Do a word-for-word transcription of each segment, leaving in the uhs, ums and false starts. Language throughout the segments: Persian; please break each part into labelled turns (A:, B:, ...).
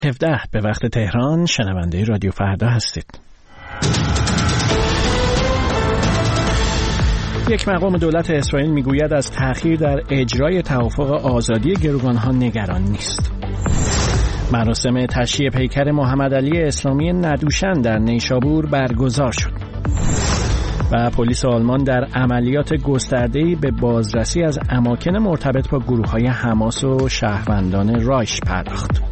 A: هفده به وقت تهران. شنونده رادیو فردا هستید. یک مقام دولت اسرائیل میگوید از تأخیر در اجرای توافق آزادی گروگانها نگران نیست. مراسم تشییع پیکر محمد علی اسلامی ندوشن در نیشابور برگزار شد. و پلیس آلمان در عملیات گسترده‌ای به بازرسی از اماکن مرتبط با گروه‌های حماس و شهروندان رایش پرداخت.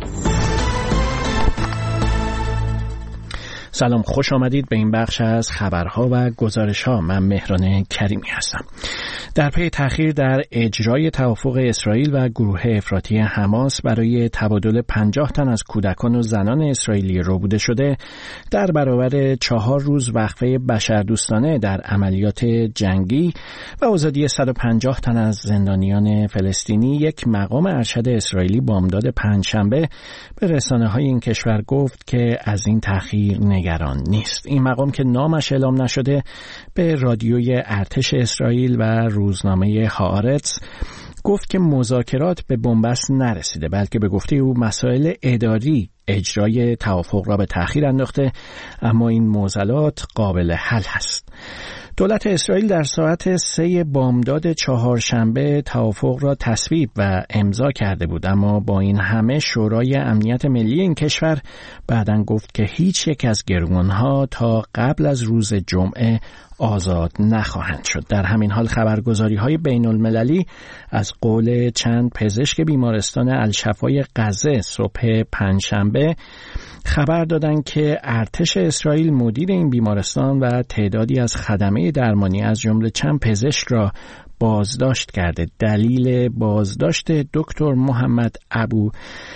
A: سلام، خوش آمدید به این بخش از خبرها و گزارش‌ها. من مهران کریمی هستم. در پی تأخیر در اجرای توافق اسرائیل و گروه افراطی حماس برای تبادل پنجاه تن از کودکان و زنان اسرائیلی ربوده شده، در برابر چهار روز وقفه بشردوستانه در عملیات جنگی و آزادی صد و پنجاه تن از زندانیان فلسطینی، یک مقام ارشد اسرائیلی بامداد پنجشنبه به رسانه‌های این کشور گفت که از این تأخیر نگران نیست. این مقام که نامش اعلام نشده به رادیوی ارتش اسرائیل و روزنامه هآرتس گفت که مذاکرات به بنبست نرسیده، بلکه به گفته او مسائل اداری اجرای توافق را به تأخیر انداخته، اما این معضلات قابل حل هست. دولت اسرائیل در ساعت سه بامداد چهارشنبه توافق را تصویب و امضا کرده بود، اما با این همه شورای امنیت ملی این کشور بعداً گفت که هیچ یک از گروگانها تا قبل از روز جمعه آزاد نخواهند شد. در همین حال خبرگزاری‌های بین‌المللی از قول چند پزشک بیمارستان الشفای غزه صبح پنجشنبه خبر دادند که ارتش اسرائیل مدیر این بیمارستان و تعدادی از خدمه درمانی از جمله چند پزشک را بازداشت کرده. دلیل بازداشت دکتر محمد ابو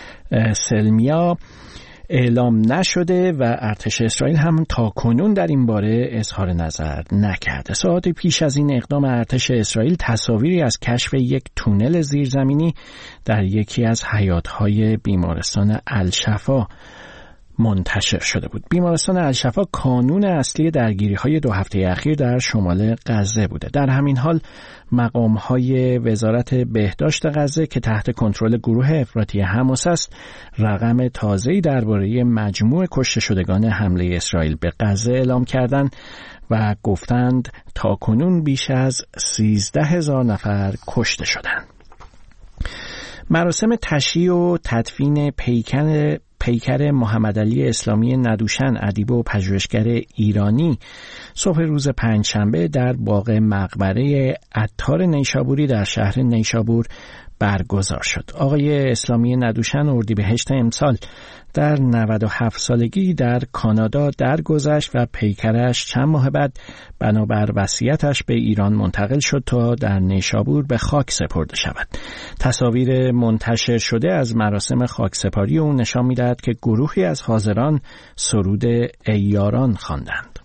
A: سلمیا اعلام نشده و ارتش اسرائیل هم تاکنون در این باره اظهار نظر نکرده. ساعتی پیش از این اقدام ارتش اسرائیل تصاویری از کشف یک تونل زیرزمینی در یکی از حیاط‌های بیمارستان الشفا منتشر شده بود. بیمارستان الشفا کانون اصلی درگیری‌های دو هفته اخیر در شمال غزه بوده. در همین حال مقام‌های وزارت بهداشت غزه که تحت کنترل گروه افراطی حماس است، رقم تازه‌ای درباره مجموع کشته شدگان حمله اسرائیل به غزه اعلام کردند و گفتند تاکنون بیش از سیزده هزار نفر کشته شدند. مراسم تشییع و تدفین پیکر پیکر محمد علی اسلامی ندوشن، ادیب و پژوهشگر ایرانی، صبح روز پنجشنبه در باغ مقبره عطار نیشابوری در شهر نیشابور برگزار شد. آقای اسلامی ندوشن اردیبهشت امسال در نود و هفت سالگی در کانادا درگذشت و پیکرش چند ماه بعد بنابر وصیتش به ایران منتقل شد تا در نیشابور به خاک سپرده شود. تصاویر منتشر شده از مراسم خاکسپاری او نشان می‌دهد که گروهی از حاضران سرود ای یاران خواندند.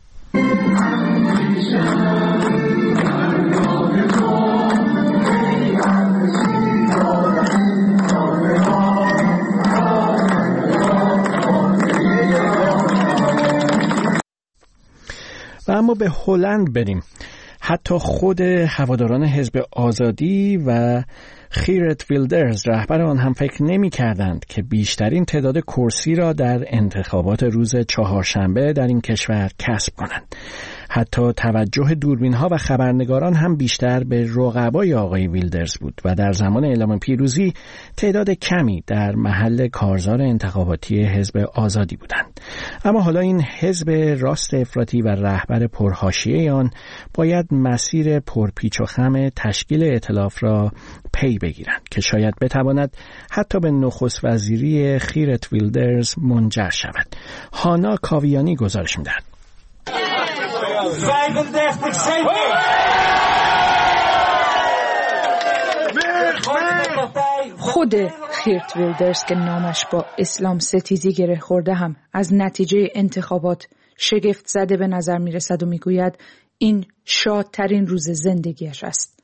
A: و اما به هلند بریم. حتی خود هواداران حزب آزادی و خیرت ویلدرز رهبر آن هم فکر نمی کردند که بیشترین تعداد کرسی را در انتخابات روز چهارشنبه در این کشور کسب کنند. حتی توجه دوربین‌ها و خبرنگاران هم بیشتر به رقبای آقای ویلدرز بود و در زمان اعلام پیروزی تعداد کمی در محل کارزار انتخاباتی حزب آزادی بودند. اما حالا این حزب راست افراطی و رهبر پرحاشیه آن باید مسیر پرپیچ و خم تشکیل ائتلاف را پی بگیرند که شاید بتواند حتی به نخست وزیری خیرت ویلدرز منجر شود. هانا کاویانی گزارش می‌دهد.
B: خود خیرت ویلدرز که نامش با اسلام ستیزی گره خورده هم از نتیجه انتخابات شگفت زده به نظر می رسد و می گوید این شادترین روز زندگیش است.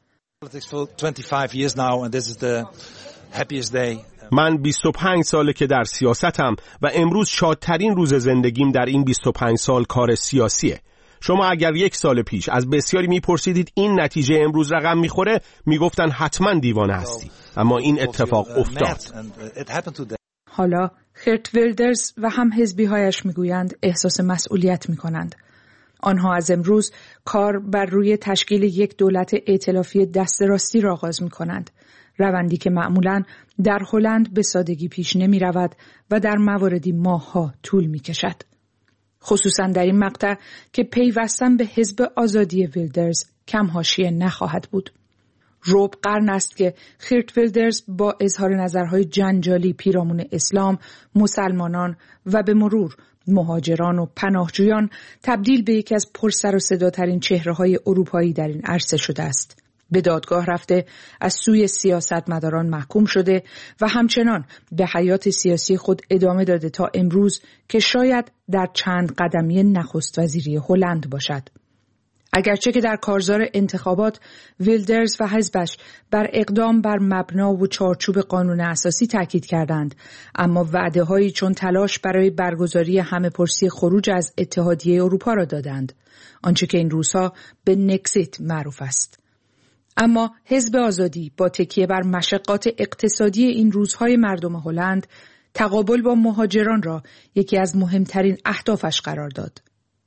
C: من بیست و پنج ساله که در سیاستم و امروز شادترین روز زندگیم در این بیست و پنج سال کار سیاسیه. شما اگر یک سال پیش از بسیاری میپرسیدید این نتیجه امروز رقم میخوره، میگفتن حتما دیوانه هستی، اما این اتفاق افتاد.
B: حالا خیرت ویلدرز و هم حزبی‌هایش میگویند احساس مسئولیت میکنند. آنها از امروز کار بر روی تشکیل یک دولت ائتلافی دست راستی را آغاز میکنند. روندی که معمولاً در هلند به سادگی پیش نمی رود و در مواردی ماه‌ها طول می کشد. خصوصاً در این مقطع که پیوستن به حزب آزادی ویلدرز کم حاشیه نخواهد بود. ربع قرن است که خیرت ویلدرز با اظهار نظرهای جنجالی پیرامون اسلام، مسلمانان و به مرور مهاجران و پناهجویان تبدیل به یکی از پرسر و صداترین چهره‌های اروپایی در این عرصه شده است. به دادگاه رفته، از سوی سیاستمداران محکوم شده و همچنان به حیات سیاسی خود ادامه داده تا امروز که شاید در چند قدمی نخست وزیری هلند باشد. اگرچه که در کارزار انتخابات ویلدرز و حزبش بر اقدام بر مبنا و چارچوب قانون اساسی تاکید کردند، اما وعده‌هایی چون تلاش برای برگزاری همه‌پرسی خروج از اتحادیه اروپا را دادند، آنچه که این روزها به نکزیت معروف است. اما حزب آزادی با تکیه بر مشقات اقتصادی این روزهای مردم هلند، تقابل با مهاجران را یکی از مهمترین اهدافش قرار داد.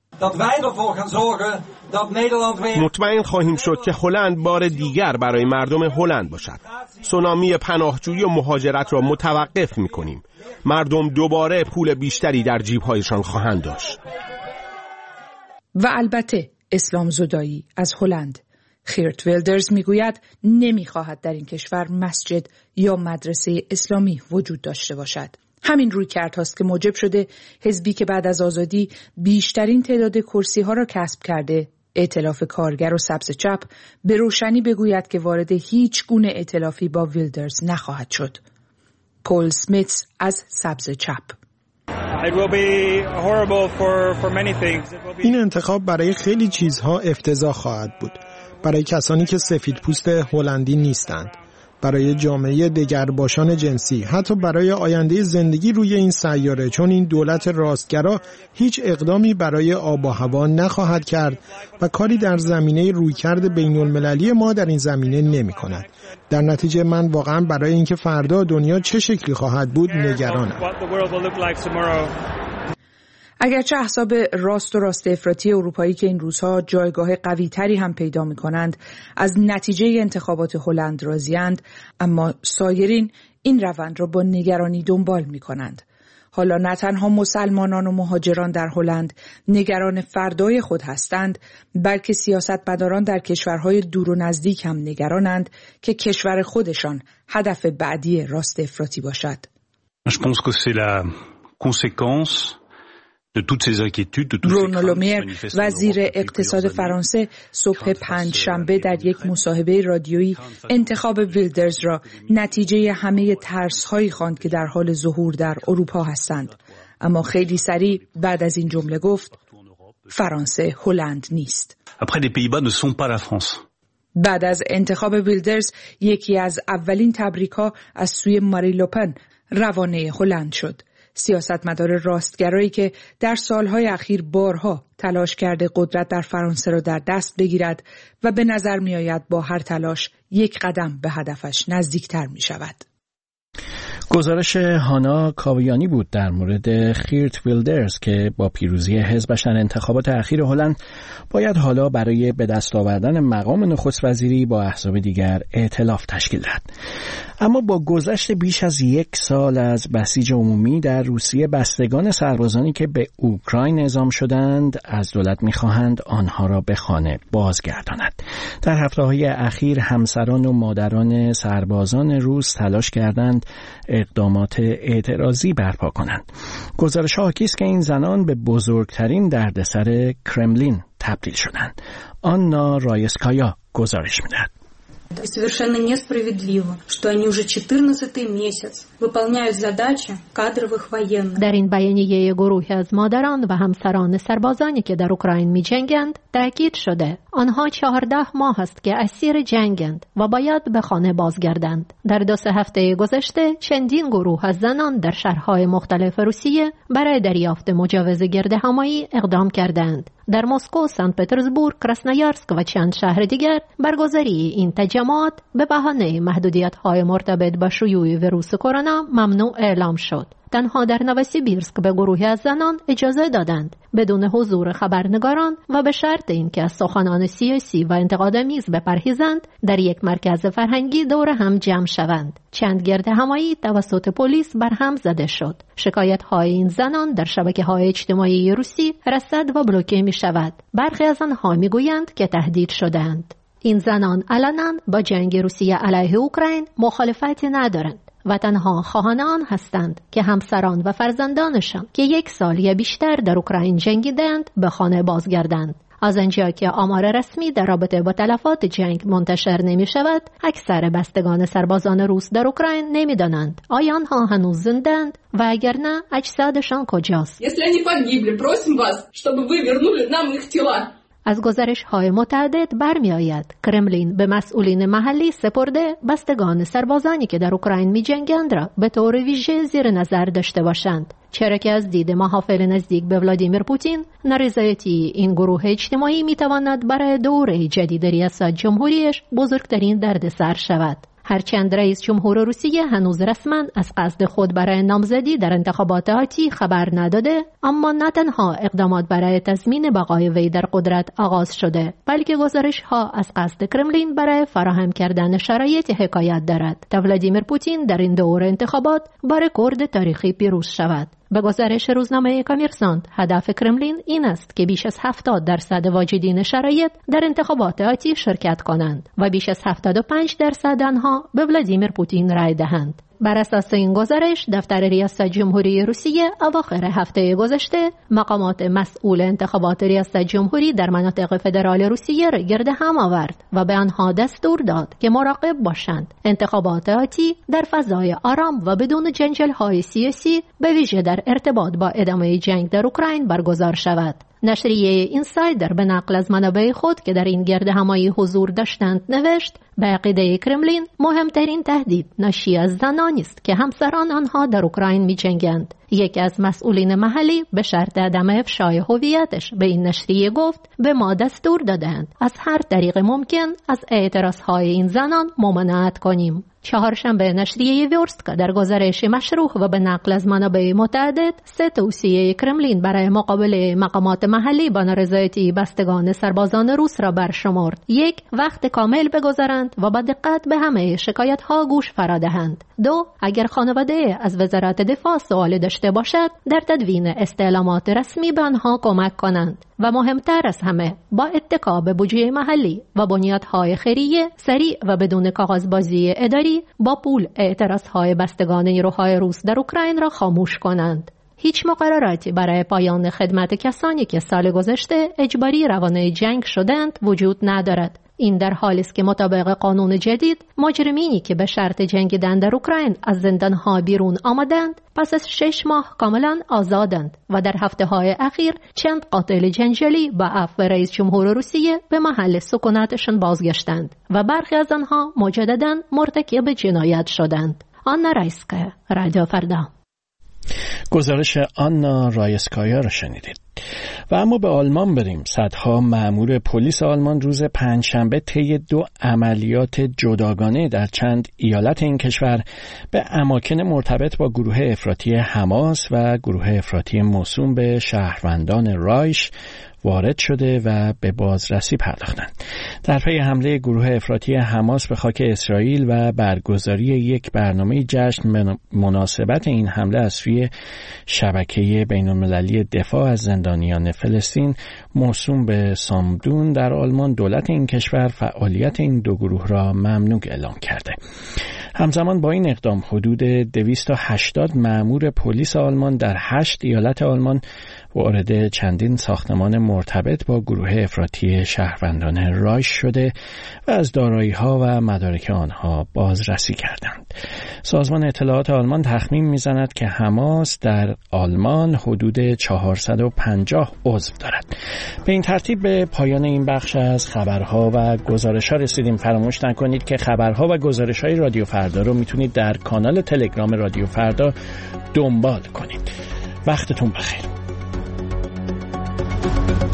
C: مطمئن خواهیم شد که هلند بار دیگر برای مردم هلند باشد. سونامی پناهجویی و مهاجرت را متوقف می‌کنیم. مردم دوباره پول بیشتری در جیب‌هایشان خواهند داشت.
B: و البته اسلام زدایی از هلند. خیرت ویلدرز میگوید نمیخواهد در این کشور مسجد یا مدرسه اسلامی وجود داشته باشد. همین رویکردهاست که موجب شده حزبی که بعد از آزادی بیشترین تعداد کرسی‌ها را کسب کرده، ائتلاف کارگر و سبز چپ، به روشنی بگوید که وارد هیچ گونه ائتلافی با ویلدرز نخواهد شد. کول سمیتس از سبز چپ:
D: این انتخاب برای خیلی چیزها افتضاح خواهد بود. برای کسانی که سفید پوست هلندی نیستند، برای جامعه دگرباشان جنسی، حتی برای آینده زندگی روی این سیاره، چون این دولت راستگرا هیچ اقدامی برای آب و هوا نخواهد کرد و کاری در زمینه رویکرد بین المللی ما در این زمینه نمی کند. در نتیجه من واقعا برای اینکه فردا دنیا چه شکلی خواهد بود نگرانم.
B: اگرچه احزاب راست و راست افراطی اروپایی که این روزها جایگاه قوی تری هم پیدا می کنند از نتیجه انتخابات هلند راضی‌اند، اما سایرین این روند را با نگرانی دنبال می کنند. حالا نه تنها مسلمانان و مهاجران در هلند نگران فردای خود هستند، بلکه سیاستمداران در کشورهای دور و نزدیک هم نگرانند که کشور خودشان هدف بعدی راست افراطی باشد.
E: Je pense que c'est la conséquence
B: برونو لومیر، وزیر اقتصاد فرانسه، صبح پنج شنبه در یک مصاحبه رادیویی انتخاب ویلدرز را نتیجه همه ترس‌هایی خواند که در حال ظهور در اروپا هستند. اما خیلی سریع بعد از این جمله گفت: فرانسه هلند نیست. بعد از انتخاب ویلدرز، یکی از اولین تبریک‌ها از سوی ماری لوپن، روانه هلند شد. سیاستمدار راستگرایی که در سالهای اخیر بارها تلاش کرده قدرت در فرانسه را در دست بگیرد و به نظر می آید با هر تلاش یک قدم به هدفش نزدیکتر می شود.
A: گزارش هانا کاویانی بود در مورد خیرت ویلدرز که با پیروزی حزبش در انتخابات اخیر هلند باید حالا برای به دست آوردن مقام نخست وزیری با احزاب دیگر ائتلاف تشکیل دهد. اما با گذشت بیش از یک سال از بسیج عمومی در روسیه، بستگان سربازانی که به اوکراین اعزام شدند از دولت می‌خواهند آنها را به خانه بازگرداند. در هفته‌های اخیر همسران و مادران سربازان روس تلاش کردند اقدامات اعتراضی برپا کنند. گزارش‌ها حاکی است که این زنان به بزرگترین دردسر کرملین تبدیل شدند. آنا رایسکایا گزارش می‌دهد.
F: Совершенно несправедливо, что они уже четырнадцатый месяц выполняют задачи кадровых военных.
G: در این بیانیه گروهی از مادران و همسران سربازانی که در اوکراین می‌جنگند تاکید شده آنها چهارده ماه است که اسیر جنگند و باید به خانه بازگردند. در دو سه هفته گذشته چندین گروه از زنان در شهرهای مختلف روسیه برای دریافت مجوز گردهمایی اقدام کردند. در مسکو، سنت پترزبورگ، کراسنویارسک و چند شهر دیگر برگزاری این تجمعات به بهانه محدودیت‌های مرتبط با شیوع ویروس کرونا ممنوع اعلام شد. تنها در نوسیبیرسک به گروهی از زنان اجازه دادند بدون حضور خبرنگاران و به شرط اینکه از سخنان سیاسی و انتقادآمیز بپرهیزند در یک مرکز فرهنگی دور هم جمع شوند. چند گردهمایی توسط پلیس برهم زده شد. شکایت‌های این زنان در شبکه‌های اجتماعی روسی رصد و بلوکه می‌شود. برخی از آنها می‌گویند که تهدید شدند. این زنان علنا با جنگ روسیه علیه اوکراین مخالفتی ندارند و تنها خواهان آن هستند که همسران و فرزندانشان که یک سال یا بیشتر در اوکراین جنگیدند به خانه بازگردند. از آنجا که آمار رسمی در رابطه با تلفات جنگ منتشر نمی شود، اکثر بستگان سربازان روس در اوکراین نمی دانند آیا آنها هنوز زندند و اگر نه اجسادشان کجاست. از گزارش‌های متعدد برمی آید کرملین به مسئولین محلی سپرده بستگان سربازانی که در اوکراین می جنگند را به طور ویژه زیر نظر داشته باشند، چرا که از دید محافل نزدیک به ولادیمیر پوتین نارضایتی این گروه اجتماعی می تواند برای دوره جدید ریاست جمهوریش بزرگترین دردسر شود. هرچند رئیس جمهور روسیه هنوز رسما از قصد خود برای نامزدی در انتخابات آتی خبر نداده، اما نه تنها اقدامات برای تضمین بقای وی در قدرت آغاز شده، بلکه گزارش‌ها از قصد کرملین برای فراهم کردن شرایط حکایت دارد تا ولادیمیر پوتین در این دوره انتخابات با رکورد تاریخی پیروز شود. به گزارش روزنامه کامیرساند، هدف کرملین این است که بیش از هفتاد درصد واجدین شرایط در انتخابات آتی شرکت کنند و بیش از هفتاد و پنج درصد آنها به ولادیمیر پوتین رای دهند. بر اساس این گزارش، دفتر ریاست جمهوری روسیه اواخر هفته گذشته مقامات مسئول انتخابات ریاست جمهوری در مناطق فدرال روسیه را گرد هم آورد و به آنها دستور داد که مراقب باشند انتخابات آتی در فضای آرام و بدون جنجال‌های سیاسی به ویژه در ارتباط با ادامه جنگ در اوکراین برگزار شود. نشریه اینسایدر به نقل از منابع خود که در این گردهمایی حضور داشتند نوشت: به عقیده کرملین مهمترین تهدید ناشی از زنانی است که همسران آنها در اوکراین می‌جنگند. یکی از مسئولین محلی به شرط عدم افشای هویتش به این نشریه گفت: به ما دستور دادند از هر طریق ممکن از اعتراضهای این زنان ممانعت کنیم. چهارشنبه نشریه ویورستکا در گزارش مشروح و به نقل از منابع متعدد سه توصیه کرملین برای مقابله مقامات محلی با نارضایتی بستگان سربازان روس را برشمرد. یک، وقت کامل بگذارند و با دقت به همه شکایت‌ها گوش فرا دهند. دو، اگر خانواده از وزارت دفاع سوال داشته باشد در تدوین استعلامات رسمی به آنها کمک کنند و مهمتر از همه با اتکا به بودجه محلی و بنیادهای خیریه سریع و بدون کاغذبازی اداری با پول اعتراضهای بستگان نیروهای روس در اوکراین را خاموش کنند. هیچ مقرراتی برای پایان خدمت کسانی که سال گذشته اجباری روانه جنگ شدند وجود ندارد. این در حالی است که مطابق قانون جدید مجرمینی که به شرط جنگیدن در اوکراین از زندانها بیرون آمدند پس از شش ماه کاملا آزادند و در هفته‌های اخیر چند قاتل جنجالی با عفو رئیس جمهور روسیه به محل سکونتشان بازگشتند و برخی از آنها مجددا مرتکب جنایت شدند. آنا رایسکایا، رادیو فردا.
A: گزارش آنا رایسکایا را شنیدید. و اما به آلمان بریم. صدها مأمور پلیس آلمان روز پنجشنبه طی دو عملیات جداگانه در چند ایالت این کشور به اماکن مرتبط با گروه افراطی حماس و گروه افراطی موسوم به شهروندان رایش وارد شده و به بازرسی پرداختند. در پی حمله گروه افراطی حماس به خاک اسرائیل و برگزاری یک برنامه جشن مناسبت این حمله از سوی شبکه بین‌المللی دفاع از زندانیان فلسطین موسوم به سامدون در آلمان، دولت این کشور فعالیت این دو گروه را ممنوع اعلام کرده. همزمان با این اقدام حدود دویست و هشتاد مأمور پلیس آلمان در هشت ایالت آلمان وارد چندین ساختمان مرتبط با گروه افراطی شهروندان رایش شده و از دارایی‌ها و مدارک آنها بازرسی کردند. سازمان اطلاعات آلمان تخمین می‌زند که حماس در آلمان حدود چهارصد و پنجاه عضو دارد. به این ترتیب به پایان این بخش از خبرها و گزارش‌ها رسیدیم. فراموش نکنید که خبرها و گزارش‌های رادیو فردا رو میتونید در کانال تلگرام رادیو فردا دنبال کنید. وقتتون بخیر.